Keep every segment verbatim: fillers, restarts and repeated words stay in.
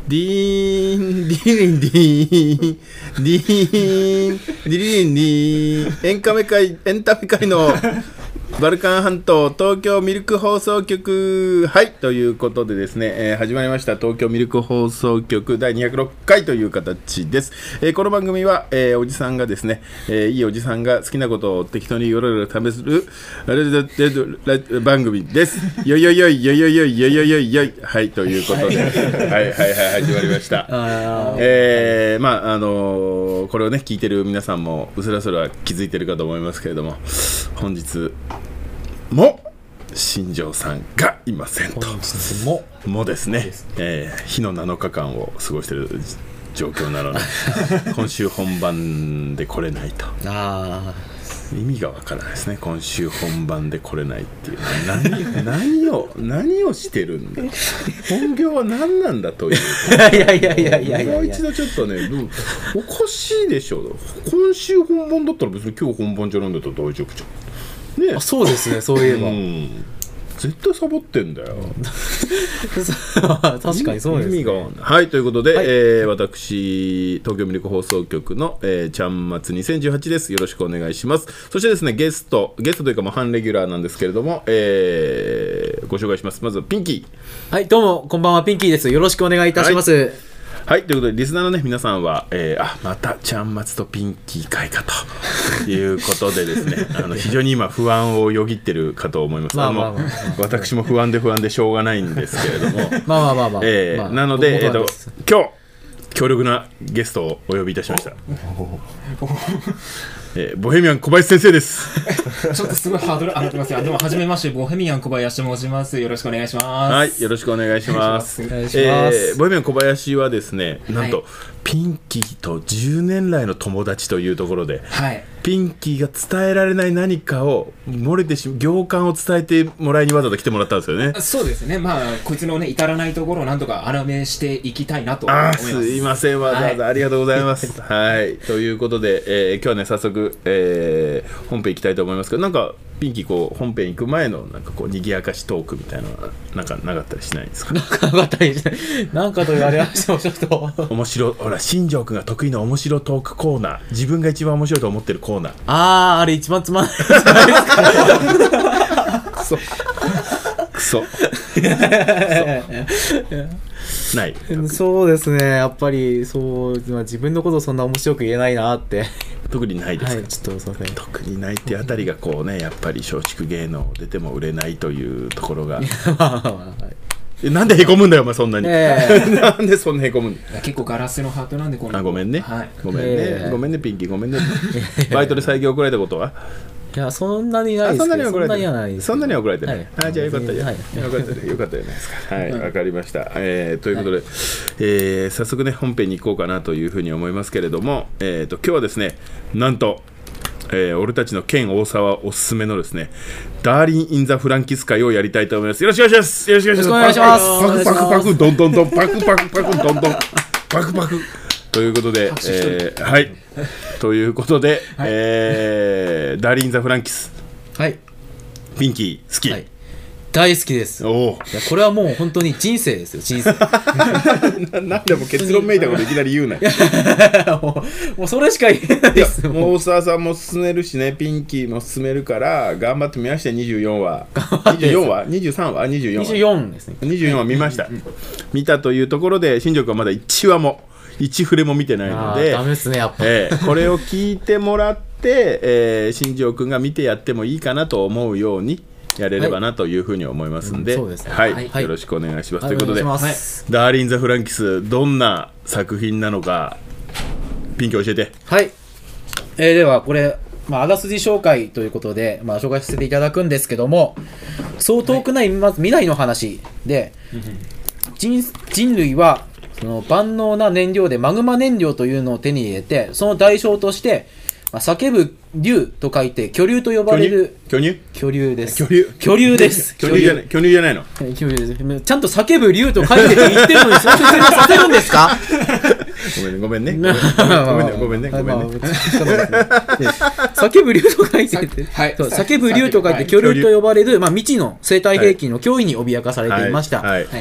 ディーンディリンディーンディーンディリリンディーンエンカメ界エンタメ界のバルカン半島東京ミルク放送局、はいということでですね、えー、始まりました東京ミルク放送局だいにひゃくろっかいという形です。えー、この番組は、えー、おじさんがですね、えー、いいおじさんが好きなことを適当によろよろ試する番組です。よいよいよいよいよいよいよいよいよいよいはいということではいはいはい始まりました。えー、まああのー、これをね聞いてる皆さんもうすらそら気づいてるかと思いますけれども、本日も新庄さんがいませんと。 本日ももですね、えー、日のなのかかんを過ごしている状況なので今週本番で来れないと。あ意味がわからないですね。今週本番で来れないっていう何, 何を何をしてるんだ本業は何なんだといういやいやいやいやいやいやもう一度ちょっとねおかしいでしょ。今週本番だったら別に今日本番じゃないんだったら大丈夫じゃんね。 あそうですね、そういえば、うん、 絶対サボってんだよ確かにそうですね。 意味がはいということで、はい、えー、私東京ミルク放送局の、えー、ちゃんまつにせんじゅうはちです。よろしくお願いします。そしてですねゲストゲストというかもう半レギュラーなんですけれども、えー、ご紹介します。まずはピンキー。はいどうもこんばんは、ピンキーです。よろしくお願いいたします。はいはい、ということでリスナーの、ね、皆さんは、えー、あまたちゃんまつとピンキー会かということでですねあの非常に今不安をよぎってるかと思います。まあまあまあまあ、私も不安で不安でしょうがないんですけれどもまあまあまあまあ、 えーまあ、なので、えー、と今日強力なゲストをお呼びいたしました。えー、ボヘミアン小林先生ですちょっとすごいハードル上がってますよ。でも初めまして、ボヘミアン小林と申します。よろしくお願いします。 はい、よろしくお願いします。 お願いします。 えー、ボヘミアン小林はですね、なんと、はい、ピンキーとじゅうねん来の友達というところで、はい、ピンキーが伝えられない何かを漏れてし行間を伝えてもらいにわざわざ来てもらったんですよね。 そうですね。まあこいつのね至らないところをなんとか穴埋めしていきたいなと思います。 あすいません、わざわざありがとうございます。はい、ということで、えー、今日はね早速、えー、本編行きたいと思いますけど、なんかピンキーこう本編行く前のなんかこう賑やかしトークみたいなのはなんかなかったりしないですか。 なかったりしない。なんかと言われましてもちょっと面白ほら新庄君が得意な面白トークコーナー、自分が一番面白いと思ってるコーナー。 あああれ一番つまんないじゃないですか。 クソクソないそうですね、やっぱりそう、まあ、自分のことをそんな面白く言えないなって特にないですか。 はい、ちょっとすいません、 特にないってあたりがこうねやっぱり松竹芸能出ても売れないというところがなんでへこむんだよお前そんなに、えー、なんでそんなへこむんだ。 結構ガラスのハートなんでこのあごめんね、はい、ごめんね、 えー、 ごめんねピンキーごめんねバイトで最近怒られたことは。 いやそんなにないですけど、 そんなには怒られてないです。 そんなには怒られてない、はい、あじゃあよかったよ、はい、よかったねよかったじゃないですか。はいわかりました、えー、ということで、はい、えー、早速ね本編に行こうかなというふうに思いますけれども、えーと今日はですねなんとえー、俺たちのケン大沢おすすめのですねダーリン・イン・ザ・フランキス会をやりたいと思います。よろしくお願いします。よろしくお願いします。パクパクパクドンドンドンパクパクパクドンドンパクパクということで、えー、はいということで、はい、えー、ダーリン・イン・ザ・フランキス、 はい、 ピンキー好き、はい、 大好きです。 おいやこれはもう本当に人生ですよ、人生な, なんでも結論めいたこといきなり言うなも, うもうそれしか言えないです。 もう大沢さんも進めるしね、ピンキーも進めるから頑張ってみました。にじゅうよんわにじゅうよんわにじゅうさんわにじゅうよんわにじゅうよんですね。にじゅうよんわ見ました、うんうん、見たというところで新庄君はまだいちわもいちフレも見てないのでダメですねやっぱ、 えー、これを聞いてもらって、えー、新庄君が見てやってもいいかなと思うようにやれればなというふうに思いますんで、はいよろしくお願いします、はい、ということで、はい、ダーリン・ザ・フランキスどんな作品なのかピンキー教えて。 はい、えー、ではこれ、まあ、あらすじ紹介ということで、まあ、紹介させていただくんですけども、そう遠くない、まず未来の話で、人, 人類はその万能な燃料でマグマ燃料というのを手に入れて、その代償としてまあ、叫ぶ竜と書いて巨竜と呼ばれる巨乳巨竜です。 巨竜巨竜です巨竜じゃない巨乳じゃないの。 巨竜です。ちゃんと叫ぶ竜と書いてって言ってるのにその説明させるんですか。 ごめんねごめんねごめんねごめんねごめんね叫ぶ竜と書いてて、はい、叫ぶ竜と書いて巨竜と呼ばれる、まあ、未知の生態兵器の脅威に脅かされていました。はいはいはい、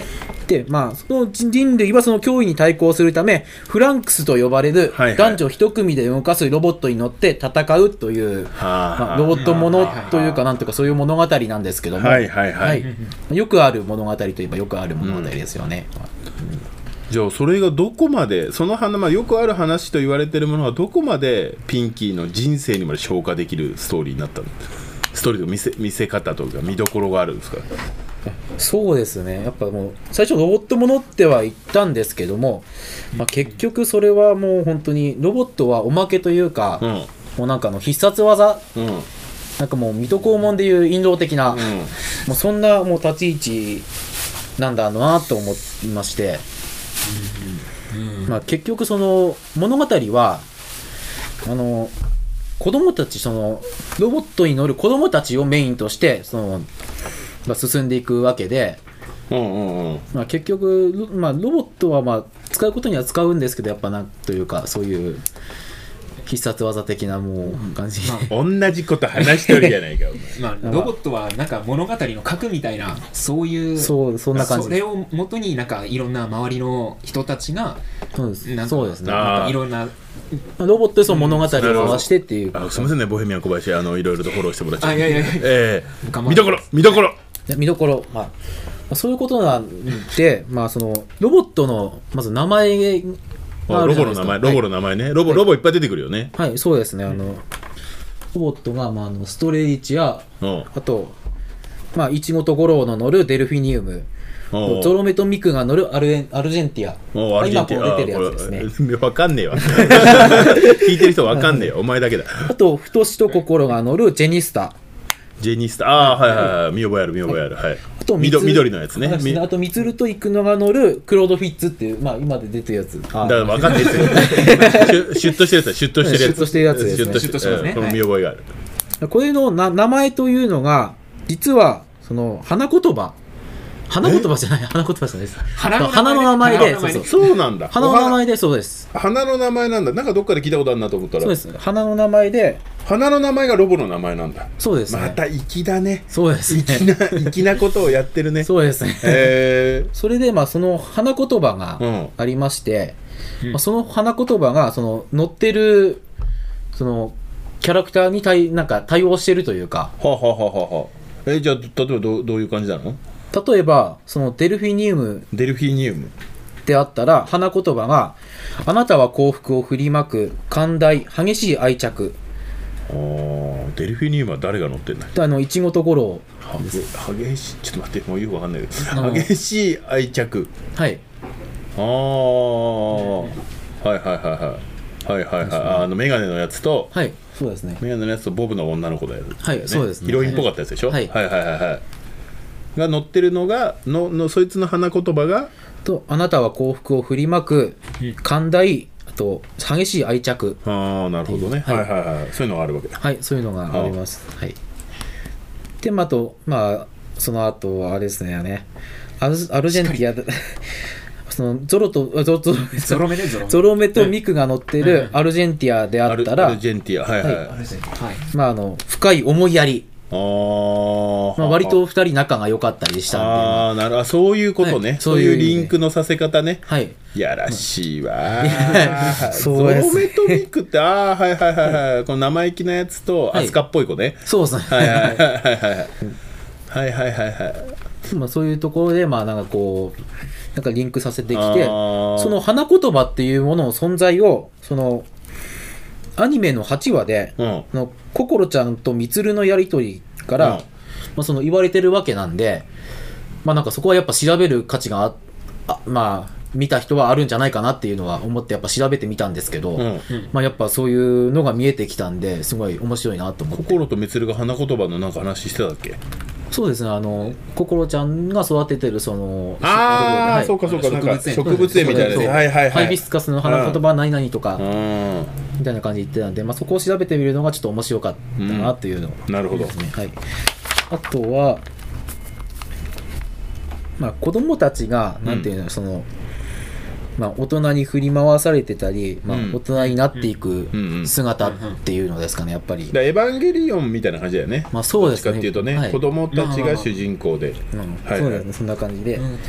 で、まあ、その人類はその脅威に対抗するため、フランクスと呼ばれるはいはい男女一組で動かすロボットに乗って戦うという、 はあまあ、ロボットものというか、なんというか、そういう物語なんですけども、 はいはいはいはいよくある物語といえばよくある物語ですよね。 じゃあそれがどこまでその話、まあ、よくある話と言われてるものはどこまでピンキーの人生にまで消化できるストーリーになったの？ストーリーの見せ、見せ方とか見どころがあるんですか？ そうですね、やっぱもう最初ロボットものっては言ったんですけども、まあ、結局それはもう本当にロボットはおまけというか、 うんもうなんかあの必殺技、 うんなんかもう水戸黄門でいう引導的な、 うんもうそんなもう立ち位置なんだなと思いまして、まあ、結局その物語はあの子供たちそのロボットに乗る子供たちをメインとしてその、まあ、進んでいくわけで、 うんうんうんまあ、結局、まあ、ロボットはまあ使うことには使うんですけど、やっぱなんというかそういう必殺技的なもう感じ、 同じこと話しとるじゃないかお前まあ、ロボットはなんか物語の核みたいなそういうそうそんな感じそれを元になんかいろんな周りの人たちがそうですなんかそうですね。 あーなんかいろんなロボットでその物語を回してっていう、 あすみませんねボヘミアン小林あのいろいろとフォローしてもらっちゃってあいやいやいやええ頑張って見どころ見どころで見どころ、まあまあ、そういうことなんで、まあ、そのロボットのまず名前がああロるじゃないですか。 ボの名前ロボの名前ね、ロボロボいっぱい出てくるよね。 はい、はい、そうですね。あのロボットが、まあ、あのストレイチやうんあと、まあ、イチゴとゴロウの乗るデルフィニウム、 おうゾロメとミクが乗るアルエンアルジェンティア、 おうアルジェンティア今こう出てるやつですね。 ね。わかんねえわ。聞いてる人わかんねえよ。お前だけだ。 あと、太しと心が乗るジェニスタ、 ジェニスタ、ああ、はいはいはい。見覚えある見覚えある。はい。 あとみどみつ緑のやつね。 そうですみあとミツルとイクノが乗るクロードフィッツっていう、まあ、今で出てるやつ。あだからわかんないですよ。シュシュッとしてるやつだシュッとしてるやつ。 シュッとしてるやつですねシュッとシュッとしてますねうんこの見覚えがある。 これのな名前というのが、実は、その、花言葉。花言葉じゃない、花言葉じゃないです。 花の名前花の名前で、 花の名前ねそうそう。 そうなんだ。 花の名前で、そうです。 お花花の名前なんだ。なんかどっかで聞いたことあるなと思ったら。 そうです。花の名前で、 花の名前がロボの名前なんだ。 そうですね。 また粋だね。 そうです粋ね。 な粋なことをやってるね。 そうですね。 へそれで、まあ、その花言葉うんがありまして、 うんまあ、その花言葉が、その、載ってる、その、キャラクターに対、なんか対応してるというか、 はあ、はあはあはあ、えじゃあ例えばどうどういう感じなの？ 例えば、そのデルフィニウムデルフィニウム。 であったら、花言葉が、あなたは幸福を振りまく、寛大、激しい愛着。 あーデルフィニウムは誰が乗ってんだ？ であの、いちごとゴロはげ激しいちょっと待ってもうよくわかんないけあのど激しい愛着。 ウ。はい。 ああ、はいはいはいはいはいはいはいああのメガネのやつとはい。そうですね。 メガネのやつとボブの女の子だよ、 はいそうですねヒロインっぽかったやつでしょ？ はいはいはいはいはいが乗ってるのがののそいつの花言葉がと、あなたは幸福を振りまく、寛大、あと、激しい愛着。 ああなるほどね、 はいはいはいはいそういうのがあるわけだ。 はい、そういうのがあります。はい。で、まあ、あと、まあ、その後はあれですね、ねアルアルジェンティアで、そのゾロと、ゾロとゾロ目ねゾロ目ゾロメとミクが乗ってるアルジェンティアであアルったら、 アルジェンティアはいはい、 はいあはいまあ、あの、深い思いやり。 あー、 まあ、割と二人仲が良かったりしたんで、 ああなるほどそういうことね、 はいそういうそういう意味でリンクのさせ方ね。 はい。 やらしいわやゾそうですロメとミクってああはいはいはいはいこの生意気なやつとはいアスカっぽい子ね、 そうですね。 はいはいはいはいはいはいはいはいはいまあ、そういうところで、まあ、なんかこう、なんかリンクさせてきて、 あーその花言葉っていうものの存在を、その、アニメのはちわで、 うんそのココロちゃんとミツルのやりとりから、 うんまあ、その言われてるわけなんで、まあなんかそこはやっぱ調べる価値があ、あまあ、見た人はあるんじゃないかなっていうのは思ってやっぱ調べてみたんですけど、 うんまあやっぱそういうのが見えてきたんで、すごい面白いなと思って。 心と蜜が花言葉のなんか話してたっけ？ そうですね、あの、ココロちゃんが育ててるその、 ああ、 はいそうかそうかなんか植物園植物園みたいなそうねはいはいはいハイビスカスの花言葉は何々とか、 うんみたいな感じで言ってたんで、まあ、そこを調べてみるのがちょっと面白かったなっていうのなるほどですね。はい。あとは、まあ、子供たちが、なんていうの、その、まあ、大人に振り回されてたり、まあうん、 大人になっていくうんうん姿っていうのですかね、やっぱり。 だエヴァンゲリオンみたいな感じだよね。 まあそうですねどっちかっていうとね、 はい子供たちが主人公で、 うんはいそうですね、そんな感じで。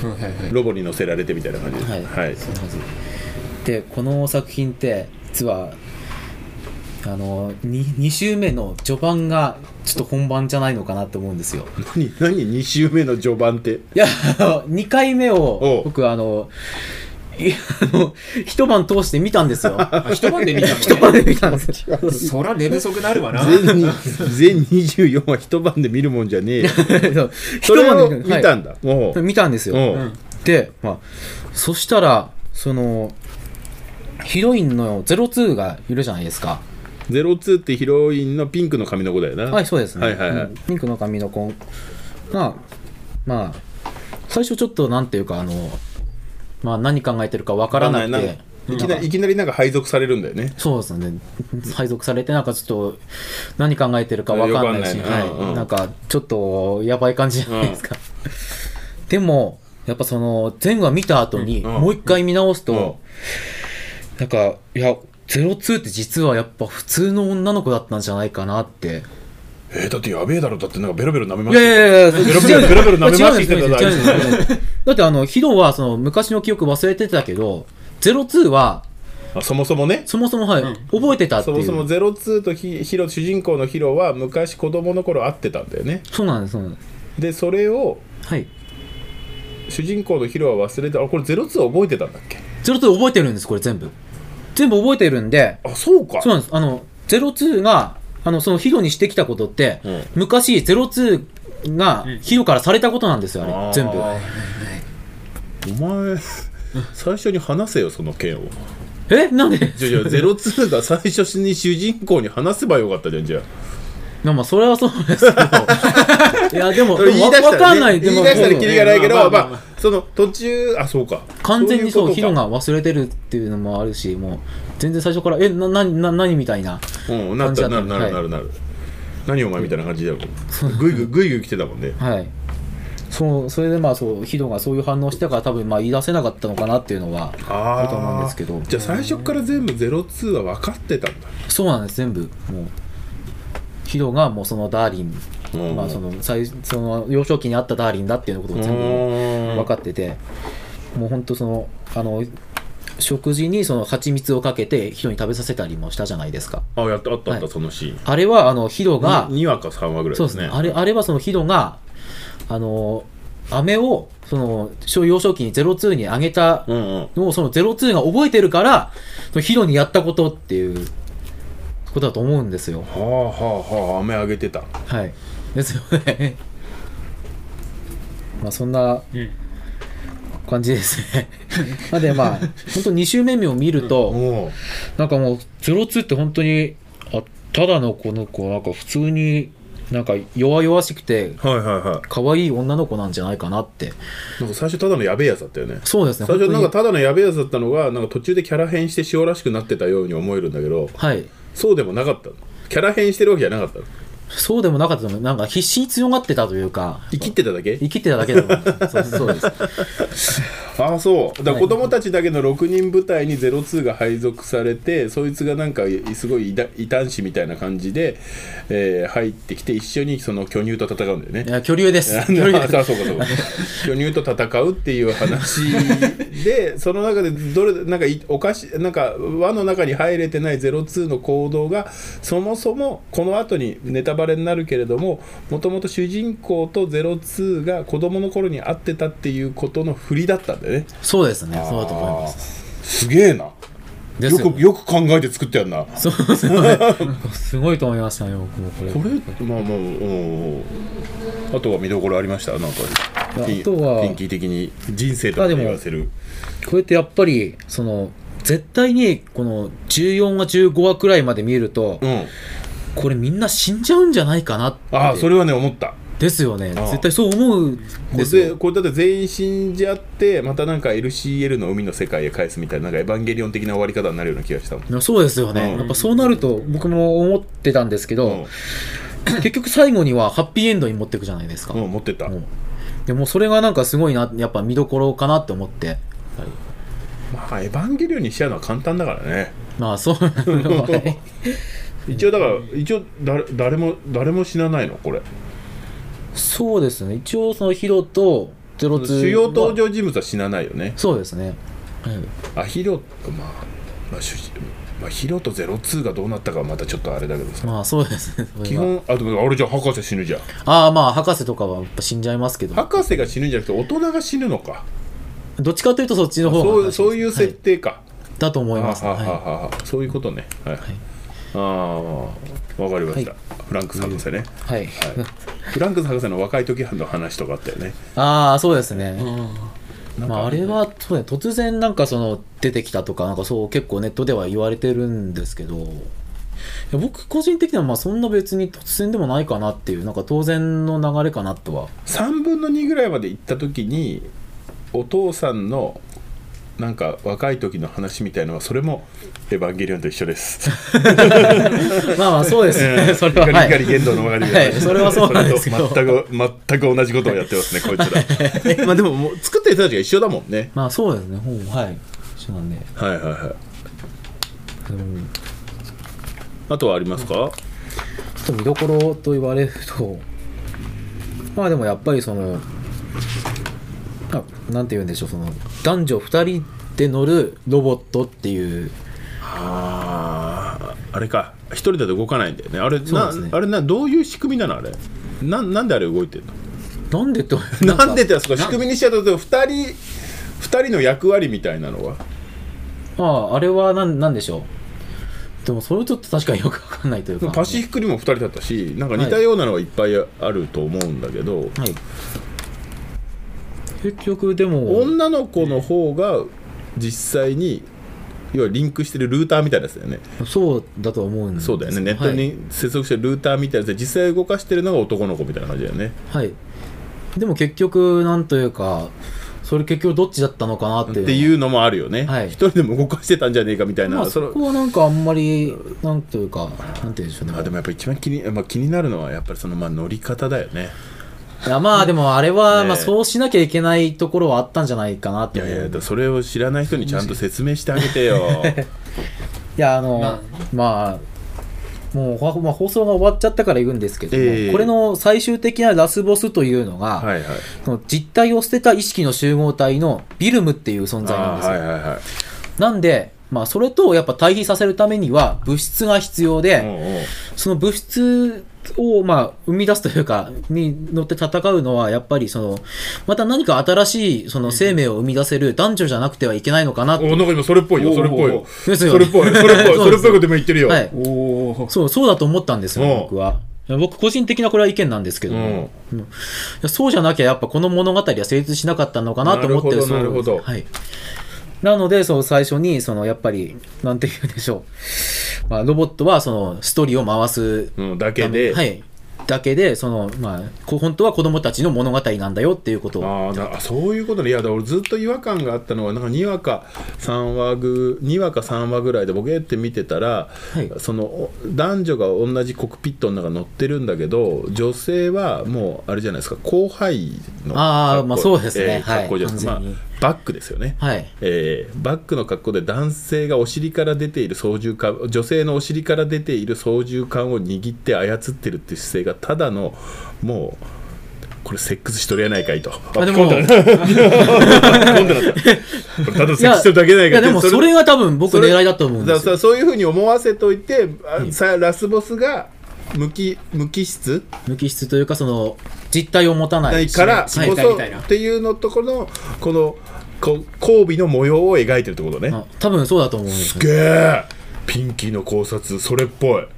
はいはいロボに乗せられてみたいな感じです。 はい、 はいそんな感じで、この作品って実はあの 2, 2週目の序盤がちょっと本番じゃないのかなと思うんですよ。 何何に週目の序盤って。 いやにかいめおをう僕あのいあの一晩通して見たんですよ。 あ一晩で見たのね。 一晩で見たんですよ。 そら寝不足なるわな。 全に全にじゅうよんは一晩で見るもんじゃねえよ。 そうそれを一晩で見たんだ。もうはい見たんですよ。 おううんで、まあ、そしたらそのヒロインのゼロツーがいるじゃないですか。 ゼロツーってヒロインのピンクの髪の子だよな。 はいそうですね、 はいはいはいうんピンクの髪の子がまあ最初ちょっとなんていうかあのまあ何考えてるかわからなくわかんてないいきなりいきなりなんか配属されるんだよね。 そうですね配属されてなんかちょっと何考えてるかわかんないし、 よくわかんないなはいうんなんかちょっとやばい感じじゃないですか、でもやっぱその前話見た後にうんもう一回見直すうんと、なんかいやゼロツーって実はやっぱ普通の女の子だったんじゃないかなってえー、だってやべえだろ。だってなんかベロベロ舐めまいやいすよ。 やいやいやベロベロベロベロ舐めまして言ってた違うんです違うんですだってあのヒロはその昔の記憶忘れてたけどゼロツーはあそもそもね。 そもそもはい、 うん覚えてたっていうそもそもゼロツーとヒヒロ主人公のヒロは昔子供の頃会ってたんだよね。 そうなんですそうなんですでそれをはい主人公のヒロは忘れて、あこれゼロツーは覚えてたんだっけ。 ゼロツー覚えてるんですこれ全部全部覚えてるんであそうか。 そうなんですあのゼロツーがあのそのヒロにしてきたことって、 うん昔ゼロツーがヒロからされたことなんですよあれ、 あー全部お前最初に話せよその件を。 えなんでじゃあじゃあゼロツーが最初に主人公に話せばよかったじゃん。じゃあいやまあそれはそうですけどいやでも言い出したわかんなら、ね、 いでも言い出したらキリがないけど、まあまあまあまあその途中、あそうか完全にそういことかヒロが忘れてるっていうのもあるしもう全然最初からえななな何みたいなうん、なったなるなるなるなる、何お前みたいな感じだよ。ぐいぐいぐいぐい来てたもんね。 はいそうそれでまあそうヒロがそういう反応してから多分まあ言い出せなかったのかなっていうのはあると思うんですけどじゃあ最初から全部ゼロツーは分かってたんだ。 そうなんです全部もうヒロがもうそのダーリン、 うんまあ、その最その幼少期にあったダーリンだっていうことを全部分かっててもうほんとそのあの食事にその蜂蜜をかけてヒロに食べさせたりもしたじゃないですか。 あやったあったあった、 はいそのシーンあれはあのヒロがにわかさんわぐらいそうでね。 ですすねあれあれはそのヒロがあの飴をその小幼少期にゼロツーにあげたうんうんのをそのゼロツーが覚えてるからそのヒロにやったことっていうことだと思うんですよ。 はあはあはあ飴あげてた。 はいですよねまあそんなうん感じですねなんでまあ本当に週目を見ると、 おうなんかもうゼロツーって本当にあただのこの子なんか普通になんか弱々しくてはいはいはい。 可愛い女の子なんじゃないかなって。 なんか最初ただのやべえやつだったよね。 そうですね最初なんか本当にただのやべえやつだったのがなんか途中でキャラ変して塩らしくなってたように思えるんだけど、 はいそうでもなかったの。キャラ変してるわけじゃなかったの。 そうでもなかったと思う。なんか必死に強がってたというか生きってただけ。 生きてただけだと思うそうそうですああそうだから子供たちだけのろくにん部隊にゼロツーが配属されて、そいつがなんかすごい異端異端児みたいな感じで、えー入ってきて一緒にその巨乳と戦うんだよねい。や巨竜ですあ巨竜ですそうかそうか巨乳と戦うっていう話でその中でどれなんかいおかしなんか輪の中に入れてないゼロツーの行動がそもそもこの後にネタバレになるけれども、もともと主人公とゼロツーが子供の頃に会ってたっていうことの振りだったんだよね。 そうですねそうだと思いますすげえな。 ですよよくよく考えて作ってやんな。 そうですねすごいと思いましたよ僕もこれこれまあまあうんあとは見どころありましたなんかあとはピンキー的に人生とかで言わせる。 これってやっぱりその絶対にこのじゅうよんわじゅうごわくらいまで見ると、 うんこれみんな死んじゃうんじゃないかなってああそれはね思った。 ですよねああ絶対そう思うんこですよれでこれだって全員死んじゃってまたなんか エルシーエル の海の世界へ返すみたいななんかエヴァンゲリオン的な終わり方になるような気がしたもん。 いやそうですよね、 うんやっぱそうなると僕も思ってたんですけど、 うん結局最後にはハッピーエンドに持っていくじゃないですか、 うん持ってった。 うんでもそれがなんかすごいなやっぱ見どころかなって思って、 まあエヴァンゲリオンにしちゃうのは簡単だからね。 まあそうなのね一応だから一応誰誰も誰も死なないのこれ。 そうですね一応そのヒロとゼロツー主要登場人物は死なないよね。 そうですね、はい、 あヒロまあまあ主まあ、ヒロとゼロツーがどうなったかはまたちょっとあれだけどさ、 まあそうですね、 基本あでもあれじゃ博士死ぬじゃん。 ああまあ博士とかはやっぱ死んじゃいますけど、 博士が死ぬんじゃなくて大人が死ぬのか。 どっちかというとそっちの方がそうそういう設定か、 はい、だと思います、ね、 ははははそういうことね。はい、はい、ああわかりました、はい、フランクス博士ね、 はい、はい、 フランクス博士の若い時の話とかあったよね。 ああそうですね、まあ、あれはそう、ね、突然なんかその出てきたとかなんかそう結構ネットでは言われてるんですけど、いや僕個人的にはまあそんな別に突然でもないかなっていうなんか当然の流れかなとは。 さんぶんのにぐらいまで行った時にお父さんのなんか若い時の話みたいのはそれもエヴァンゲリオンと一緒ですまあまあそうですね、それはガリガリ言動の分かりはい、それはそうなんですけど全く全く同じことをやってますねこいつらまあでももう作った人たちが一緒だもんね。 まあそうですね、ほうはい一緒なんで、 はいはいはい、うん、あとはありますか。ちょっと見どころと言われるとまあでもやっぱりそのなんて言うんでしょう、その男女ふたりで乗るロボットっていう。 あああれか一人だと動かないんだよねあれ。 そうですね、 なあれなどういう仕組みなのあれ。ななんであれ動いてるの。 なんでってな, なんでってそこ仕組みにしちゃうとふたりふたりの役割みたいなのはあああれはなんなんでしょう。でもそれちょっと確かによく分かんないというか、 パシフィックにもふたりだったしなんか似たようなのがいっぱいあると思うんだけど、はい、 結局でも女の子の方が実際に要はリンクしてるルーターみたいなやつだよね。 そうだと思うんです。 そうだよね、ネットに接続してるルーターみたいなやつで実際動かしてるのが男の子みたいな感じだよね。 はい。でも結局なんというかそれ結局どっちだったのかなっていうっていうのもあるよね。はい、一人でも動かしてたんじゃねえかみたいな、 まあ、そこはなんかあんまりなんというかなんていうんでしょうね。 あでもやっぱ一番気に、まあ、気になるのはやっぱりそのまあ乗り方だよね。 いやまあでもあれはまあそうしなきゃいけないところはあったんじゃないかなって。 いやいやそれを知らない人にちゃんと説明してあげてよいやあのまあ、まあもう、まあ、放送が終わっちゃったから言うんですけども、えー、これの最終的なラスボスというのが、はいはい、その実体を捨てた意識の集合体のビルムっていう存在なんですよ。はいはいはい、なんで、まあ、それとやっぱ対比させるためには物質が必要で、おうおうその物質をまあ生み出すというかに乗って戦うのはやっぱりそのまた何か新しいその生命を生み出せる男女じゃなくてはいけないのかなと。 おなんか今それっぽいよそれっぽいよそれっぽいそれっぽいそれっぽいことでも言ってるよ。はい、 おそうそうだと思ったんですよ僕は。僕個人的なこれは意見なんですけども、うん、いやそうじゃなきゃやっぱこの物語は成立しなかったのかなと思ってる。 なるほどなるほど、 はい、なのでそう最初にそのやっぱりなんて言うんでしょう、まあ、ロボットはそのストーリーを回す、 うん、だけで、 はい、だけでその、まあ、本当は子供たちの物語なんだよっていうことを。 あだそういうことで、いやだ俺ずっと違和感があったのはなんかにわかさんわぐにわかさんわぐらいでボケって見てたら、はい、その男女が同じコックピットの中乗ってるんだけど女性はもうあれじゃないですか後輩のあまあそうですね、 えー、格好じゃないですか、はいまあ、バックですよね、はいえー、バックの格好で男性がお尻から出ている操縦桿女性のお尻から出ている操縦桿を握って操ってるっていう姿勢がただのもうこれセックスしとるやないかいと。 あでもこれただセックスしてるだけないかい。 いやでもそれが多分僕狙いだと思うんですよ。 そういうふうに思わせといて、うん、さラスボスが無機無機質無機質というかその実体を持たないからこそっていうのとこのこのこ交尾の模様を描いてるってことね。 あ多分そうだと思うんです。 すげえ。ピンキーの考察それっぽい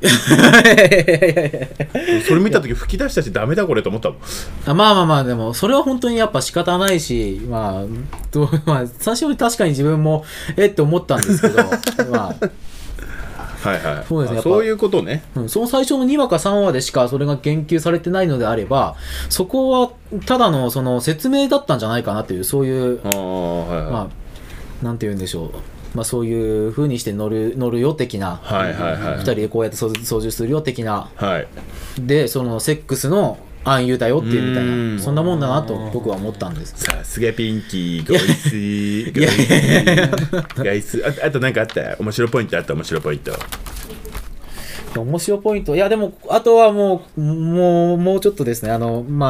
それ見た時吹き出したしダメだこれと思ったもん。 あまあまあまあでもそれは本当にやっぱ仕方ないしまあどう、まあ、最初に確かに自分もえって思ったんですけどまあはいはいそうですね、そういうことね、 うん、その最初のにわかさんわでしかそれが言及されてないのであればそこはただのその説明だったんじゃないかなというそういうあ、はいはいまあ、なんて言うんでしょうまあ、そういう風にして乗る乗るよ的な、はいはいはい、ふたりでこうやって操縦するよ的な、はい、でそのセックスの暗喩だよっていうみたいなそんなもんだなと僕は思ったんです。 さすがピンキーゴイスーゴイスーゴイスー あ, あと何かあった面白ポイントあった面白ポイント面白ポイントいやでもあとはもうもうもうちょっとですねあのまあ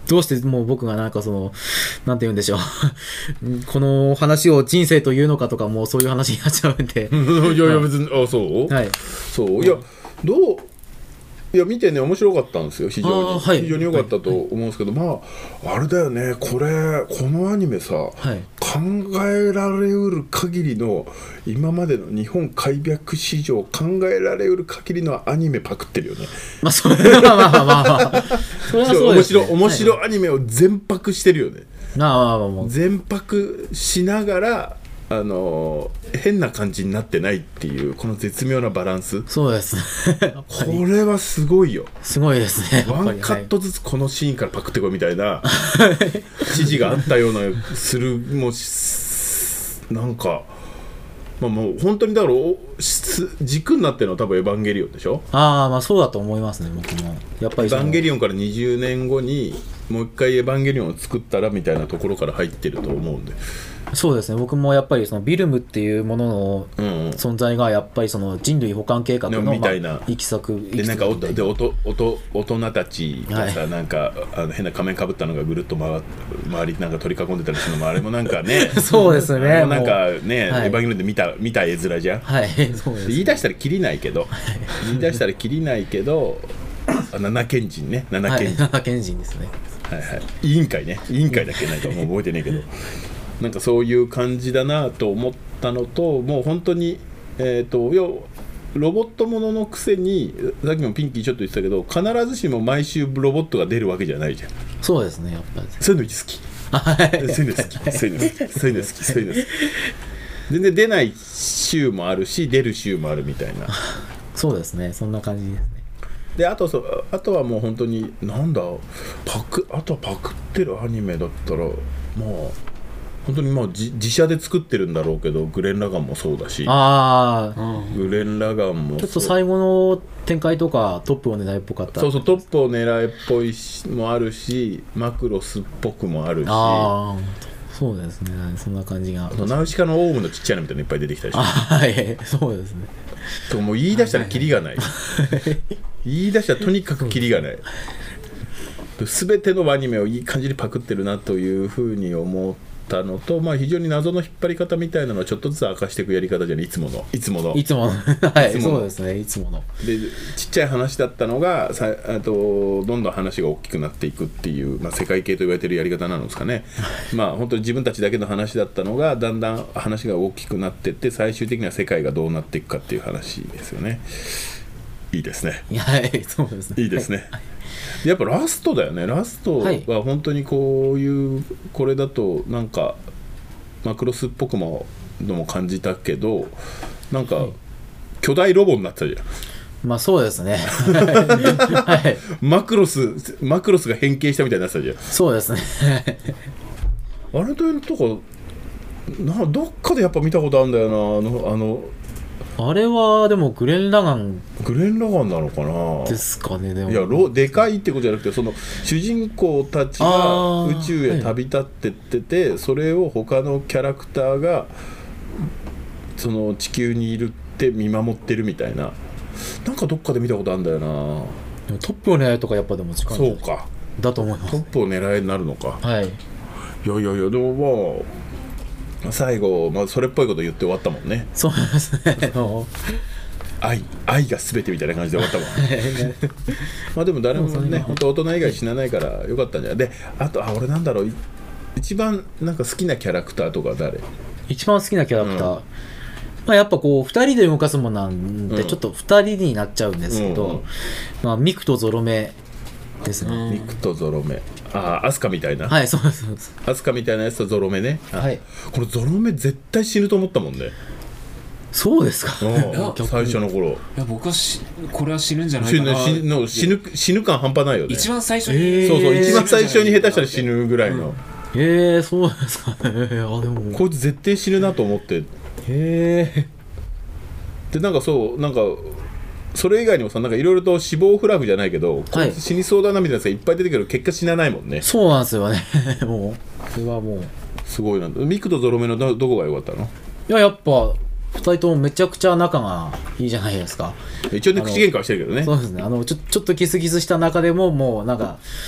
どうしてもう僕がなんかその、なんて言うんでしょう。この話を人生というのかとか、もうそういう話になっちゃうんで。 いやいや別に、あ、そう、 はい。 そう、いや、どう、いや見てね面白かったんですよ非常に、 はい、 非常に良かったと思うんですけど、はい、まああれだよねこれこのアニメさ、はい、考えられうる限りの今までの日本開闢史上考えられうる限りのアニメパクってるよね。 まあそれはまあまあまあそれはそうですね。 面白面白アニメを全パクしてるよね。 まあまあまあ全パクしながらあの変な感じになってないっていうこの絶妙なバランス。 そうですねこれはすごいよ。 すごいですね。 ワンカットずつこのシーンからパクってこいみたいな指示があったようなするもうなんか、まあ、もう本当にだから軸になってるのは多分エヴァンゲリオンでしょ。 ああまあそうだと思いますね僕も。やっぱりエヴァンゲリオンからにじゅうねんごにもう一回エヴァンゲリオンを作ったらみたいなところから入ってると思うんで。 そうですね。僕もやっぱりそのビルムっていうものの存在がやっぱりその人類補完計画のみたいな行き先でなんかおでおとおと大人たちがさ、はい、なんかあの変な仮面かぶったのがぐるっと回周りなんか取り囲んでたりするのもあれもなんかねそうですね。 なんかね、 はい、 エヴァンゲリオンで見た見た絵面じゃん。 はいそうです、ね、 言い出したらキリないけど言い出したらキリないけど七賢人ね七賢人、 はい、七賢人ですね。 はいはい、委員会ね委員会だっけなんかもう覚えてねえけどなんかそういう感じだなと思ったのと、もう本当にえっとロボットもののくせにさっきもピンキーちょっと言ってたけど必ずしも毎週ロボットが出るわけじゃないじゃん。 そうですねやっぱりそういうの好きそういうの好きそういうの好きそういうの好きそういうの好き全然出ない週もあるし出る週もあるみたいなそうですねそんな感じですね。 であとそあとはもう本当になんだパクあとはパクってるアニメだったらまあ本当にまあ 自, 自社で作ってるんだろうけどグレン・ラガンもそうだしあ、うん、 グレン・ラガンもちょっと最後の展開とかトップを狙いっぽかった。 そうそうトップを狙いっぽいもあるしマクロスっぽくもあるしあそうですねそんな感じが。 あとナウシカのオウムのちっちゃいのみたいなのいっぱい出てきたりしてはいそうですね。 ともう言い出したらキリがない言い出したらとにかくキリがない全てのアニメをいい感じにパクってるなというふうに思ったのと、まあ、非常に謎の引っ張り方みたいなのをちょっとずつ明かしていくやり方じゃないいつものいつものいつものはいそうですねいつものでちっちゃい話だったのがさあとどんどん話が大きくなっていくっていう、まあ、世界系と言われてるやり方なんですかねまあ本当に自分たちだけの話だったのがだんだん話が大きくなっていって最終的には世界がどうなっていくかっていう話ですよね。いいですね。 はいそうですね。 いいですね、はいやっぱラストだよね。ラストは本当にこういうこれだとなんかマクロスっぽくものも感じたけどなんか巨大ロボになってたじゃん。 まあそうですね、はい、 マクロスマクロスが変形したみたいになってたじゃん。 そうですねあれというとこなどっかでやっぱ見たことあるんだよなあのあのあれはでもグレン・ラガングレン・ラガンなのかなですかね。でもいやロでかいってことじゃなくてその主人公たちが宇宙へ旅立ってってて、はい、それを他のキャラクターがその地球にいるって見守ってるみたいななんかどっかで見たことあるんだよな。 トップを狙いとかやっぱでも近いそうかだと思います。 トップを狙いになるのか。 はい。 いやいやいやでもまあ最後、まあ、それっぽいこと言って終わったもんね。 そうですね愛, 愛が全てみたいな感じで終わったもんまあでも誰もね本当大人以外死なないからよかったんじゃない。であとあ俺なんだろう一番なんか好きなキャラクターとか誰一番好きなキャラクター、うんまあ、やっぱこうふたりで動かすものなんでちょっとふたりになっちゃうんですけど、うんうんまあ、ミクとゾロ目ですね、うん、 ミクとゾロ目ああアスカみたいなはいそうですそうですアスカみたいなやつとゾロ目ね。 はいこのゾロ目絶対死ぬと思ったもんね。 そうですか最初の頃いや僕はしこれは死ぬんじゃないかな。 死ぬ死ぬ死ぬ感半端ないよね。 一番最初に、 えー、そうそう一番最初に下手したら死ぬぐらいの、うん、 えー、そうですかね。あでもこいつ絶対死ぬなと思ってへえでなんかそうなんかそれ以外にもさなんかいろいろと死亡フラグじゃないけど、はい、こいつ死にそうだなみたいなやつがいっぱい出てくるけど結果死なないもんね。 そうなんですよねもうそれはもうすごいな。ミクとゾロ目の ど, どこが良かったの。 いややっぱふたりともめちゃくちゃ仲がいいじゃないですか。 一応ね口喧嘩はしてるけどね。 そうですねあのちょちょっとギスギスした中でももうなんか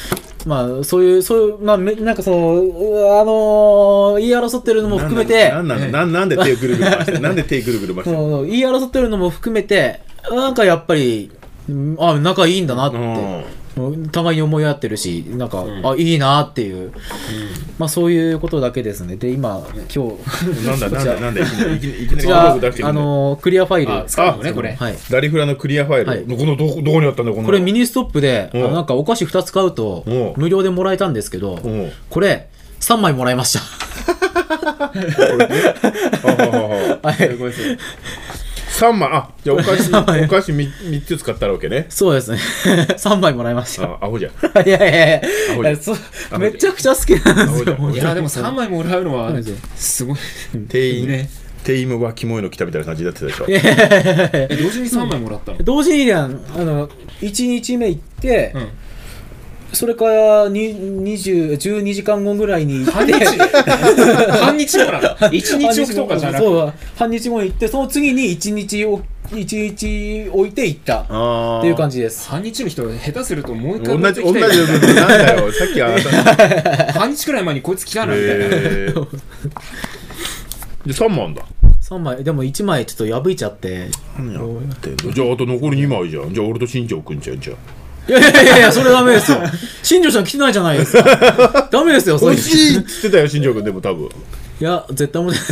まあ、そういう、そういう、まあ、めなんかその、あのー、言い争ってるのも含めて、 なんなんなんなんで手をぐるぐる回してなんで手ぐるぐる回してそう言い争ってるのも含めて、なんかやっぱり、うんあ、仲いいんだなって、互いに思い合ってるし、なんか、うん、あ、いいなっていう、うん、まあそういうことだけですね。で、今、今日、 なんだなんだなんだ、いきなり、いきなり、 こちら、あのー、クリアファイル、 あ、使うのね、これ。 はい。ダリフラのクリアファイル。はい、このど、どこにあったんだ、この。 これミニストップで、あなんかお菓子ふたつ買うと、無料でもらえたんですけど、これ、さんまいもらいました。 はい。ごめんなさい。さんまい、あ、じゃあお菓子、お菓子 みっつ使ったわけね。 そうですね。さんまいもらいました。 あ、アホじゃん。 いやいやいやめちゃくちゃ好きなんですよ。 いや、でもさんまいもらうのは、すごい。 店員、ね、店員もわキモいの来たみたいな感じになってたでしょ。 え、同時にさんまいもらったの？ 同時に、あの、いちにちめ行って、うんそれからにじゅう、じゅうにじかんごぐらいに行って半日半日後だいちにち置くとかじゃなくてそう半日後に行ってその次にいちにちをいちにち置いて行ったっていう感じです。 半日の人下手するともう一回同じ同じなんだよさっきあなた半日くらい前にこいつ来たなみたいな、えー、 でさんまいあんださんまいでもいちまいちょっと破いちゃって何やってんのじゃああと残りにまいじゃんじゃあ俺と新庄くんじゃんじゃあいやいやいやいや、それダメですよ。新庄さん来てないじゃないですか。ダメですよ、 それ。欲しいって言ってたよ、新庄君でも多分。 いや、絶対もね。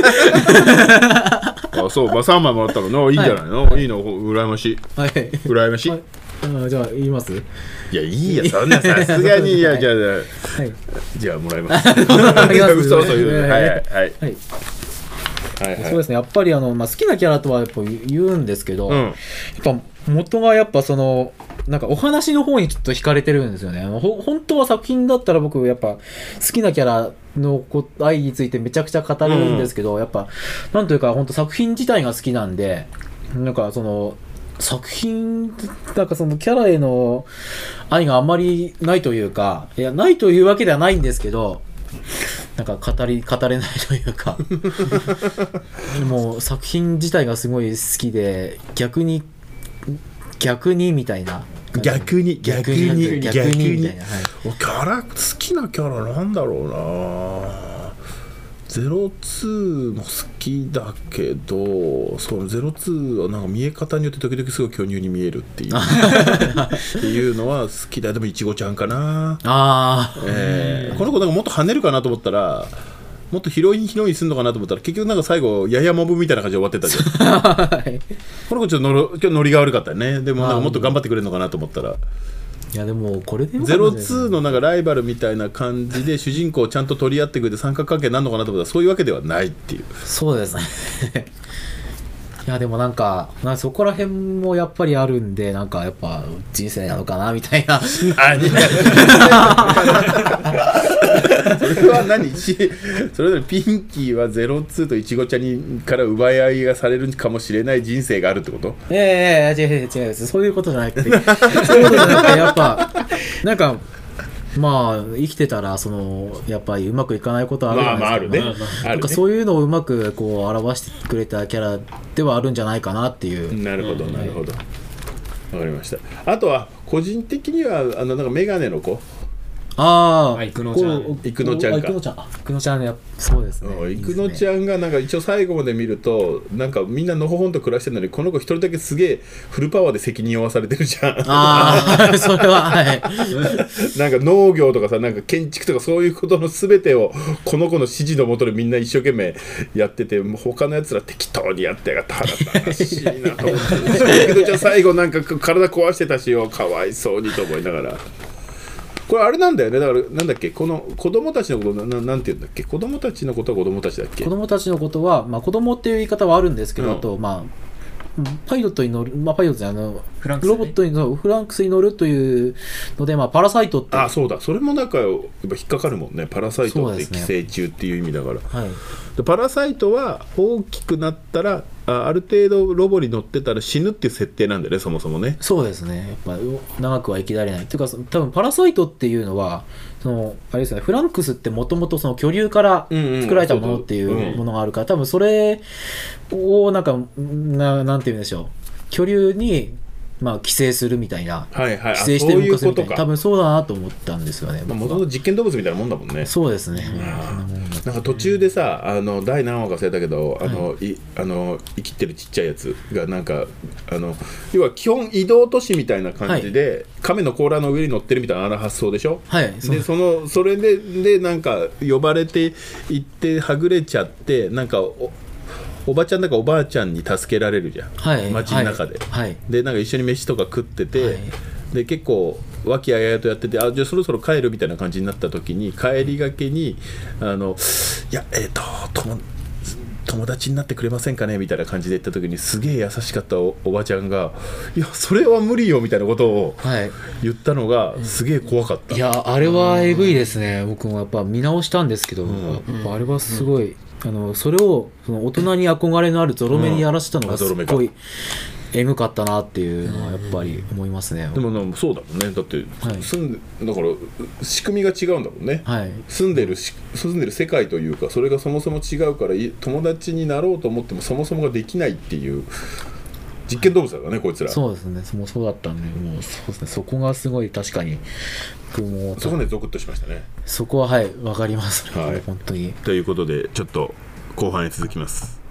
あ、そう、まあさんまいもらったの、いいんじゃないの、はい、いいの、羨ましい。 はい。 羨ましい。はい、 あじゃあ、言いますいや、いいや、そんなさすがに、いや、じゃあ、はい、じゃあ、もらいます。嘘嘘言うの。はい、はい。はい。 はいはい、そうですね、やっぱりあの、まあ、好きなキャラとはやっぱ言うんですけど、うん、やっぱ元がやっぱそのなんかお話の方にちょっと惹かれてるんですよね。ほ本当は作品だったら僕やっぱ好きなキャラの愛についてめちゃくちゃ語るんですけど、うん、やっぱなんというか本当作品自体が好きなんでなんかその作品なんかそのキャラへの愛があんまりないというかいやないというわけではないんですけどなんか語り語れないというかもう作品自体がすごい好きで逆に逆にみたいな逆に逆に逆にみたいな、はい、 キャラ好きなキャラなんだろうなゼロツーも好きだけどそのゼロツーはなんか見え方によって時々すごい巨乳に見えるっていうっていうのは好きだでもいちごちゃんかなあ、 えー、この子なんかもっと跳ねるかなと思ったらもっと広い広いにするのかなと思ったら結局なんか最後ややモブみたいな感じで終わってたじゃん、はい、この子ちょっとのろ今日ノリが悪かったよねでもなんかもっと頑張ってくれるのかなと思ったらいやでもこれでゼロツーのなんかライバルみたいな感じで主人公をちゃんと取り合ってくれて三角関係になるのかなと思ったらそういうわけではないっていうそうですねいやでもなんかなんかそこら辺もやっぱりあるんでなんかやっぱ人生なのかなみたいな何それは何それぞれピンキーはゼロツーとイチゴちゃんにから奪い合いがされるかもしれない人生があるってこといやいやいや違う違う違うですそういうことじゃなくてそういうことじゃなくてやっぱなんかまあ生きてたらそのやっぱりうまくいかないことはあるじゃないですか、まあまああるね、なんかそういうのをうまくこう表してくれたキャラではあるんじゃないかなっていうなるほどなるほどわかりましたあとは個人的にはあのなんかメガネの子ああ、 いくのちゃん。 いくのちゃんか。 いくのちゃん。いくのちゃんね、そうですね。 いくのちゃんがなんか一応最後まで見るとなんかみんなのほほんと暮らしてるのにこの子一人だけすげえフルパワーで責任を負わされてるじゃん。 ああ、それははい。 なんか農業とかさなんか建築とかそういうことの全てをこの子の指示のもとでみんな一生懸命やっててもう他のやつら適当にやってやがって腹立たしいなと思っていくのちゃん最後なんか体壊してたしよかわいそうにと思いながら。これあれなんだよねだからなんだっけこの子供たちのことななんて言うんだっけ子供たちのことは子供たちだっけ子供たちのことは、まあ、子供っていう言い方はあるんですけど、うん、あとまあパイロットに乗る、まあ、パイロットじゃあのフランクス、ね、ロボットに乗るフランクスに乗るというので、まあ、パラサイトってあそうだそれもなんかやっぱ引っかかるもんねパラサイトって寄生虫っていう意味だから、 はい、 でパラサイトは大きくなったらあ, ある程度ロボに乗ってたら死ぬっていう設定なんだよねそもそもねそうですねやっぱ長くは生きられないっていうか多分パラサイトっていうのはそのあれですねフランクスってもともとその巨竜から作られたものっていうものがあるから、多分それをなんか な, なんて言うんでしょう巨竜にまあ、寄生するみたいな、 はいはい、 寄生して動かすみたいな、 あそういうことか。 多分そうだなと思ったんですよね。 もともと実験動物みたいなもんだもんね。 そうですね。 なんか途中でさ、あの第何話か忘れたけど、あの、はい、いあの生きてるちっちゃいやつがなんかあの要は基本移動都市みたいな感じで、はい、亀の甲羅の上に乗ってるみたいなあの発想でしょ。 はい。 でそのそれででなんか呼ばれて行ってはぐれちゃってなんかおおばちゃんだかおばあちゃんに助けられるじゃん、はい、街の中で、はい、でなんか一緒に飯とか食ってて、はい、で結構和気あいあいとやってて、あじゃあそろそろ帰るみたいな感じになった時に帰りがけにあのいやえっ、ー、と友友達になってくれませんかねみたいな感じで言った時にすげえ優しかった お, おばちゃんがいやそれは無理よみたいなことを言ったのがすげえ怖かった、 はい、いやあれはえぐいですね。僕もやっぱ見直したんですけど、うん、やっぱあれはすごい、うんあのそれをその大人に憧れのあるゾロ目にやらせたのがすごいエグかったなっていうのはやっぱり思いますね。 でもなんかそうだもんね。だって、はい、住んでだから仕組みが違うんだもんね、はい、住んでる住んでる世界というかそれがそもそも違うから友達になろうと思ってもそもそもができないっていう実験動物だからね、はい、こいつら。 そうですね。そもそうだったんでもうそうですね。そこがすごい確かにもそこでゾクッとしましたね。 そこははい分かります、ね、はい、本当に。 ということでちょっと後半へ続きます。